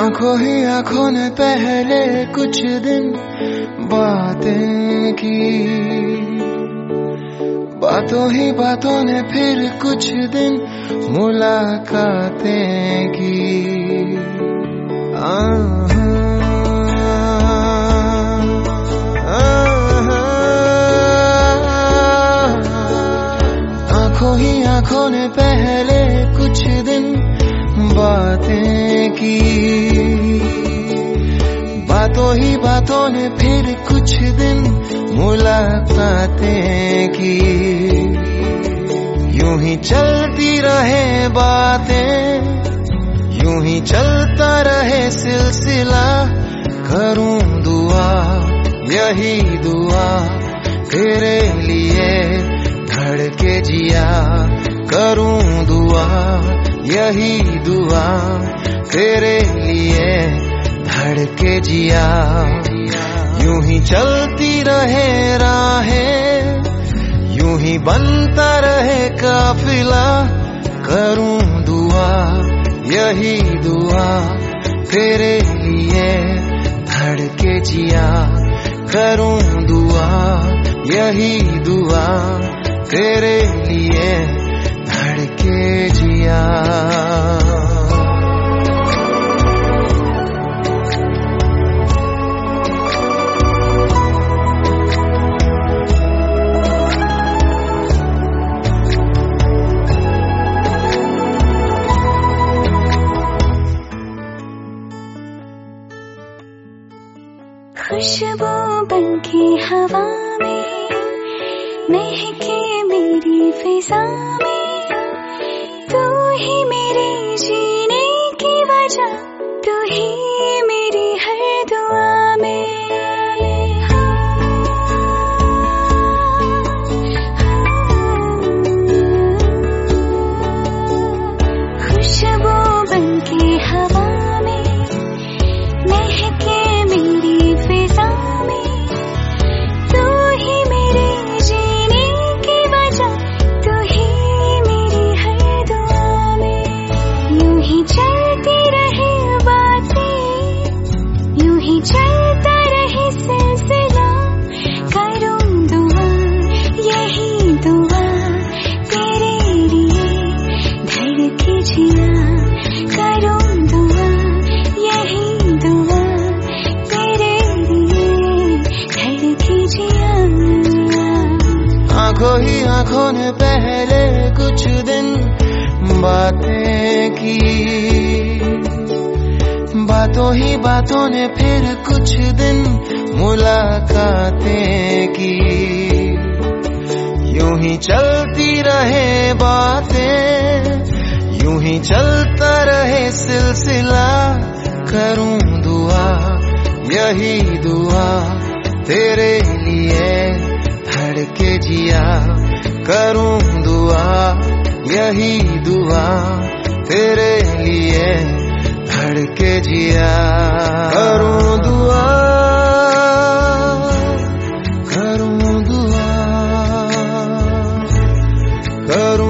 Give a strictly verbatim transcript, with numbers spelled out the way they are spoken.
आंखों ही आंखों ने पहले कुछ दिन बातें की, बातों ही बातों ने फिर कुछ दिन मुलाकातें की। आंखों ही आंखों ने पहले कुछ दिन बातें की, बातों ही बातों ने फिर कुछ दिन मुलाकातें की। यूं ही चलती रहे बातें, यूं ही चलता रहे सिलसिला। करूं दुआ यही दुआ तेरे लिए धड़के जिया। करूं दुआ यही दुआ तेरे लिए धड़के जिया। यूं ही चलती रहे राहें, यूं ही बनता रहे काफिला। करूं दुआ यही दुआ तेरे लिए धड़के जिया। करूं दुआ यही दुआ तेरे लिए धड़के जिया। खुशबू बनके हवा में महके मेरी फिजा में। तू ही मेरे जीने की वजह, तू ही मेरी हर दुआ में। खुशबू बनके हवा में महके मेरी फिजा में। तू ही मेरे जीने की वजह, तू ही मेरी हर दुआ में। यूं ही चलती रहे बातें, यूं ही चलता रहे सिलसिला। करूं दुआ यही दुआ तेरे लिए धड़के जिया। करूं दुआ यही दुआ तेरे लिए धड़के जिया। आंखों ही आंखों ने पहले कुछ दिन बातें की, बातों ही बातों ने फिर कुछ दिन मुलाकातें की। यूं ही चलती रहे बातें, यूं ही चलता रहे सिलसिला। करूं दुआ यही दुआ तेरे लिए धड़के जिया। करूं दुआ यही दुआ तेरे लिए धड़के जिया। करूं दुआ, करूं दुआ, करूं